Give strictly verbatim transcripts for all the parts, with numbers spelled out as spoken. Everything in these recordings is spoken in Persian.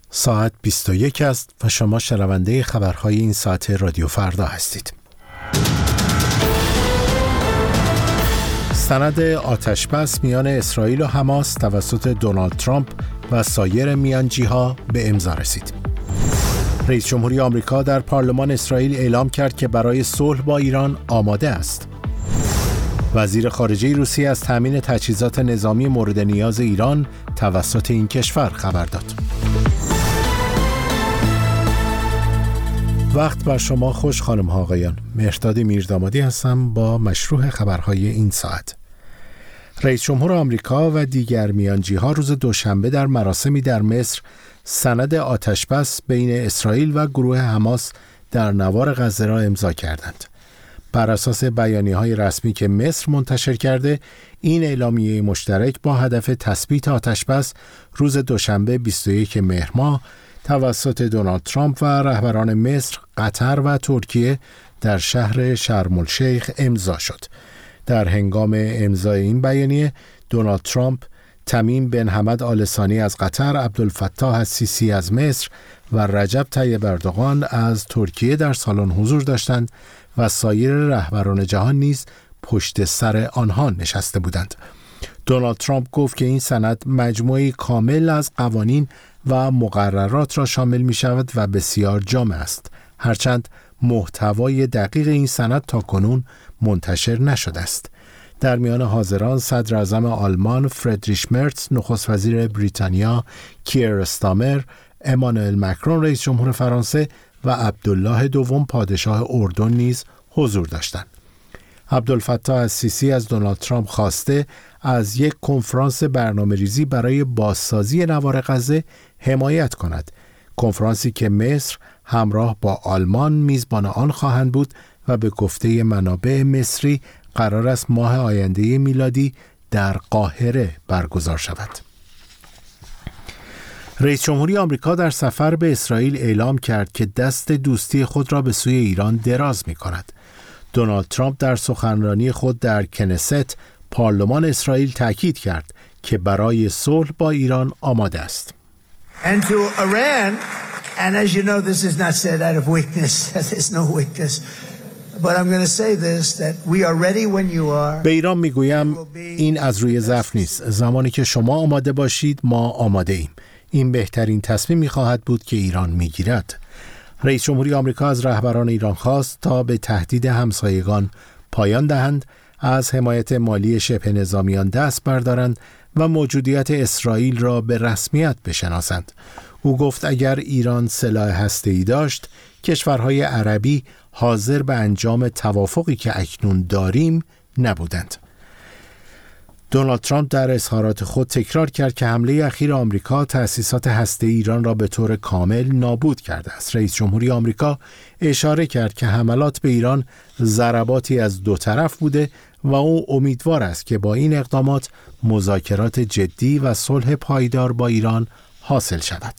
ساعت بیست و یک است و شما شنونده خبرهای این ساعت رادیو فردا هستید. سند آتشبس میان اسرائیل و حماس توسط دونالد ترامپ و سایر میانجی‌ها به امضا رسید. رئیس جمهوری آمریکا در پارلمان اسرائیل اعلام کرد که برای صلح با ایران آماده است. وزیر خارجه روسیه از تامین تجهیزات نظامی مورد نیاز ایران توسط این کشور خبر داد. وقت بر شما خوش خانم ها آقایان. مهرداد میردامادی هستم با مشروع خبرهای این ساعت. رئیس جمهور آمریکا و دیگر میانجی‌ها روز دوشنبه در مراسمی در مصر سند آتشبس بین اسرائیل و گروه حماس در نوار غزه را امضا کردند. بر اساس بیانیه‌های رسمی که مصر منتشر کرده، این اعلامیه مشترک با هدف تثبیت آتشبس روز دوشنبه بیست و یکم مهر ماه توسط دونالد ترامپ و رهبران مصر، قطر و ترکیه در شهر شرم الشیخ امضا شد. در هنگام امضای این بیانیه، دونالد ترامپ، تمیم بن حمد آل ثانی از قطر، عبدالفتاح السیسی از مصر و رجب طیب اردوغان از ترکیه در سالن حضور داشتند و سایر رهبران جهان نیز پشت سر آنها نشسته بودند. دونالد ترامپ گفت که این سند مجموعی کامل از قوانین و مقررات را شامل می شود و بسیار جامع است، هرچند محتوای دقیق این سند تاکنون منتشر نشده است. در میان حاضران صدر اعظم آلمان فردریش مرتز، نخست وزیر بریتانیا کیر استامر، امانوئل مکرون رئیس جمهور فرانسه و عبدالله دوم پادشاه اردن نیز حضور داشتند. عبدالفتاح السیسی از دونالد ترامپ خواسته از یک کنفرانس برنامه‌ریزی برای بازسازی نوار غزه حمایت کند، کنفرانسی که مصر همراه با آلمان میزبان آن خواهند بود و به گفته منابع مصری قرار است ماه آینده میلادی در قاهره برگزار شود. رئیس جمهوری آمریکا در سفر به اسرائیل اعلام کرد که دست دوستی خود را به سوی ایران دراز می کند. دونالد ترامپ در سخنرانی خود در کنست، پارلمان اسرائیل تاکید کرد که برای صلح با ایران آماده است. And to Iran, and as you know, this is not said out of weakness. There's no weakness. But I'm going to say this, that we are ready when you are. به ایران میگویم این از روی ضعف نیست. زمانی که شما آماده باشید ما آماده ایم. این بهترین تصمیمی خواهد بود که ایران میگیرد. رئیس جمهوری آمریکا از رهبران ایران خواست تا به تهدید همسایگان پایان دهند، از حمایت مالی شبه نظامیان دست بردارند و موجودیت اسرائیل را به رسمیت بشناسند. او گفت اگر ایران سلاح هسته‌ای داشت، کشورهای عربی حاضر به انجام توافقی که اکنون داریم نبودند. دونالد ترامپ در اظهارات خود تکرار کرد که حمله اخیر آمریکا تأسیسات هسته‌ای ایران را به طور کامل نابود کرده است. رئیس جمهوری آمریکا اشاره کرد که حملات به ایران ضرباتی از دو طرف بوده و او امیدوار است که با این اقدامات مذاکرات جدی و صلح پایدار با ایران حاصل شود.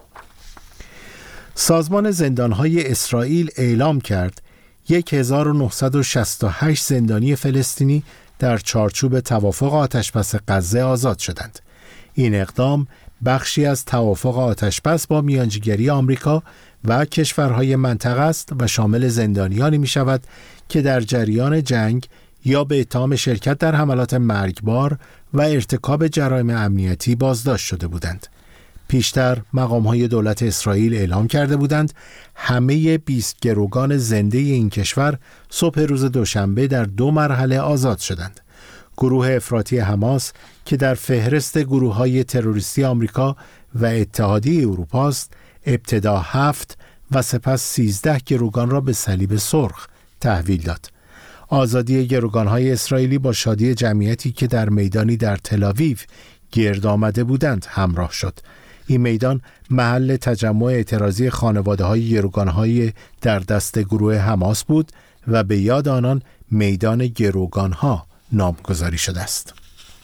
سازمان زندانهای اسرائیل اعلام کرد هزار و نهصد و شصت و هشت زندانی فلسطینی در چارچوب توافق آتشبس غزه آزاد شدند. این اقدام بخشی از توافق آتشبس با میانجیگری آمریکا و کشورهای منطقه است و شامل زندانیانی می شود که در جریان جنگ یا به اتهام شرکت در حملات مرگبار و ارتکاب جرایم امنیتی بازداشت شده بودند. پیشتر مقام‌های دولت اسرائیل اعلام کرده بودند همه بیست گروگان زنده این کشور صبح روز دوشنبه در دو مرحله آزاد شدند. گروه افراطی حماس که در فهرست گروه‌های تروریستی آمریکا و اتحادیه اروپا است، ابتدا هفت و سپس سیزده گروگان را به صلیب سرخ تحویل داد. آزادی گروگان‌های اسرائیلی با شادی جمعیتی که در میدانی در تل‌آویو گرد آمده بودند همراه شد. این میدان محل تجمع اعتراضی خانواده‌های گروگان‌های در دست گروه حماس بود و به یاد آنان میدان گروگان‌ها نامگذاری شده است.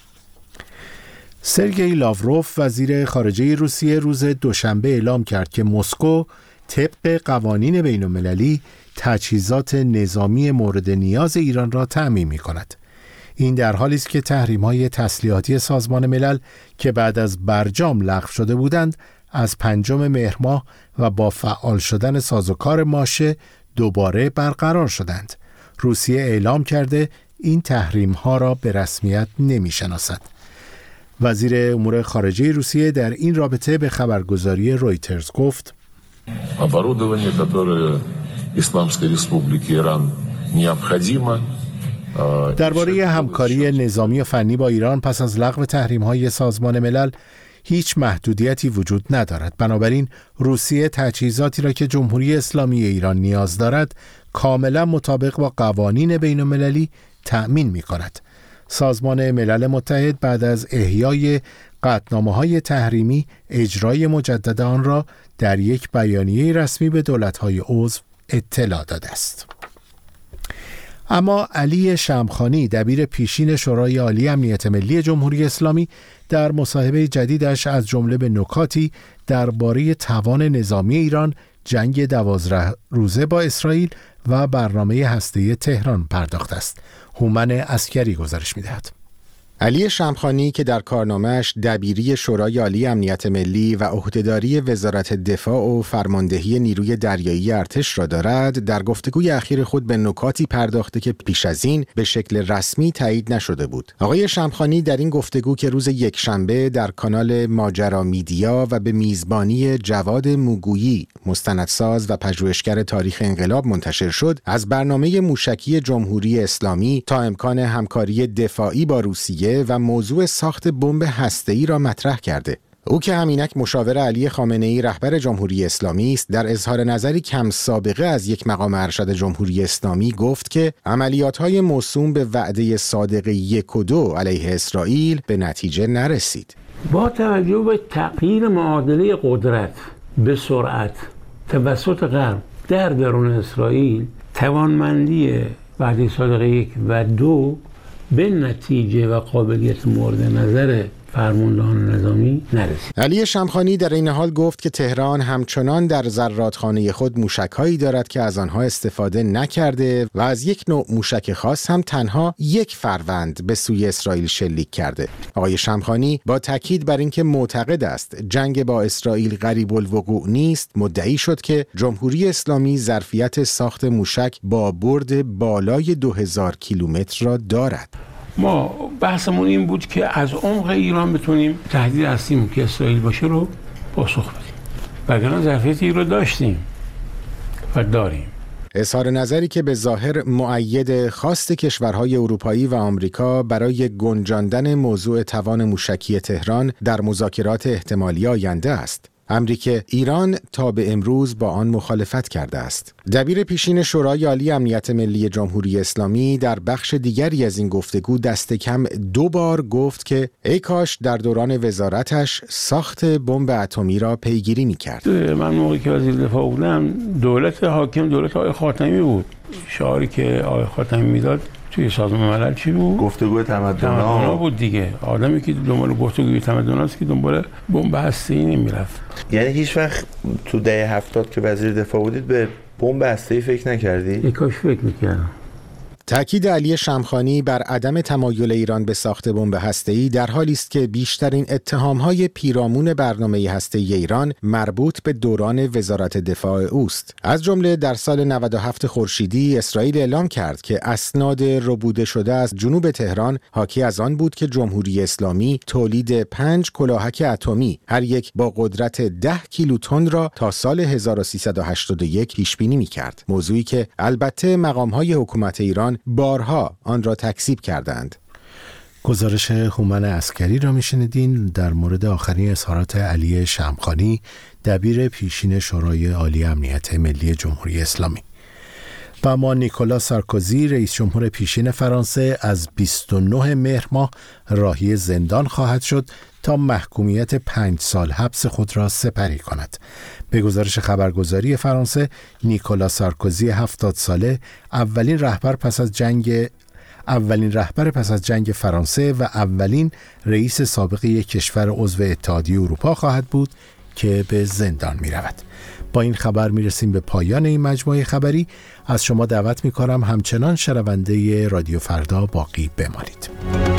سرگئی لاوروف وزیر خارجه روسیه روز دوشنبه اعلام کرد که مسکو طبق قوانین بین‌المللی تجهیزات نظامی مورد نیاز ایران را تأمین می‌کند. این در حالی است که تحریم‌های تسلیحاتی سازمان ملل که بعد از برجام لغو شده بودند از پنجم مهر ماه و با فعال شدن سازوکار ماشه دوباره برقرار شدند. روسیه اعلام کرده این تحریم‌ها را به رسمیت نمی‌شناسد. وزیر امور خارجه روسیه در این رابطه به خبرگزاری رویترز گفت: оборудование, которое Исламской Республике Иран необходимо. درباره همکاری نظامی و فنی با ایران پس از لغو تحریم‌های سازمان ملل هیچ محدودیتی وجود ندارد. بنابراین روسیه تجهیزاتی را که جمهوری اسلامی ایران نیاز دارد کاملا مطابق با قوانین بین‌المللی تأمین می‌کند. سازمان ملل متحد بعد از احیای قطعنامه‌های تحریمی اجرای مجدد آن را در یک بیانیه رسمی به دولت‌های عضو اطلاع داده است. اما علی شمخانی دبیر پیشین شورای عالی امنیت ملی جمهوری اسلامی در مصاحبه جدیدش از جمله به نکاتی درباره توان نظامی ایران، جنگ دوازده روزه با اسرائیل و برنامه هسته‌ای تهران پرداخته است. هومن عسکری گزارش می‌دهد. علی شمخانی که در کارنامه‌اش دبیری شورای عالی امنیت ملی و عهدهداری وزارت دفاع و فرماندهی نیروی دریایی ارتش را دارد، در گفتگوی اخیر خود به نکاتی پرداخته که پیش از این به شکل رسمی تایید نشده بود. آقای شمخانی در این گفتگو که روز یکشنبه در کانال ماجرا میدیا و به میزبانی جواد موگویی، مستندساز و پژوهشگر تاریخ انقلاب منتشر شد، از برنامه موشکی جمهوری اسلامی تا امکان همکاری دفاعی با روسیه و موضوع ساخت بمب هسته‌ای را مطرح کرده. او که همینک مشاور علی خامنه‌ای رهبر جمهوری اسلامی است، در اظهار نظری کم سابقه از یک مقام ارشد جمهوری اسلامی گفت که عملیات‌های موسوم به وعده صادق یک و دو علیه اسرائیل به نتیجه نرسید. با توجه به تغییر معادله قدرت به سرعت توسط غرب در درون اسرائیل، توانمندی وعده صادق یک و دو به نتیجه و قابلیت مورد نظر فرماندهان نظامی نرسید. علی شمخانی در این حال گفت که تهران همچنان در زرادخانه خود موشک‌هایی دارد که از آنها استفاده نکرده و از یک نوع موشک خاص هم تنها یک فروند به سوی اسرائیل شلیک کرده. آقای شمخانی با تاکید بر اینکه معتقد است جنگ با اسرائیل قریب الوقوع نیست، مدعی شد که جمهوری اسلامی ظرفیت ساخت موشک با برد بالای دو هزار کیلومتر را دارد. ما بحثمون این بود که از عمق ایران بتونیم تهدید هستیم که اسرائیل باشه رو پاسخ بدیم. وگرنه ظرفیتی رو داشتیم و داریم. اظهار نظری که به ظاهر مؤید خواست کشورهای اروپایی و آمریکا برای گنجاندن موضوع توان موشکی تهران در مذاکرات احتمالی آینده است. امری که ایران تا به امروز با آن مخالفت کرده است. دبیر پیشین شورای عالی امنیت ملی جمهوری اسلامی در بخش دیگری از این گفتگو دست کم دو بار گفت که ای کاش در دوران وزارتش ساخت بمب اتمی را پیگیری می‌کرد. من موقعی که وزیر دفاع بودم، دولت حاکم دولت آقای خاتمی بود. شعاری که آقای خاتمی میداد توی سازمان ملل چی بود؟ گفتگو تمدن‌ها بود دیگه. آدمی که دنبال گفتگوی تمدن‌هاست که دنبال بمب هسته‌ای نمیرفت. یعنی هیچ وقت تو دهه هفتاد که وزیر دفاع بودید به بمب هسته‌ای فکر نکردی؟ یک کاش فکر می‌کردم. تأکید علی شمخانی بر عدم تمایل ایران به ساخت بمب هسته‌ای در حالی است که بیشترین اتهام‌های پیرامون برنامه هسته‌ای ایران مربوط به دوران وزارت دفاع اوست. از جمله در سال نود و هفت خورشیدی اسرائیل اعلام کرد که اسناد ربوده شده از جنوب تهران حاکی از آن بود که جمهوری اسلامی تولید پنج کلاهک اتمی هر یک با قدرت ده کیلوتن را تا سال هزار و سیصد و هشتاد و یک پیش بینی می‌کرد. موضوعی که البته مقام‌های حکومت ایران بارها آن را تکذیب کردند. گزارش هومن عسکری را میشنیدین در مورد آخرین اظهارات علی شمخانی دبیر پیشین شورای عالی امنیت ملی جمهوری اسلامی. و اما نیکولا سارکوزی رئیس جمهور پیشین فرانسه از بیست و نه مهر ماه راهی زندان خواهد شد تا محکومیت پنج سال حبس خود را سپری کند. به گزارش خبرگزاری فرانسه، نیکولا سارکوزی هفتاد ساله اولین رهبر پس از جنگ اولین رهبر پس از جنگ فرانسه و اولین رئیس سابق یک کشور عضو اتحادیه اروپا خواهد بود که به زندان می رود. با این خبر می رسیم به پایان این مجموعه خبری. از شما دعوت می کنم همچنان شنونده رادیو فردا باقی بمانید.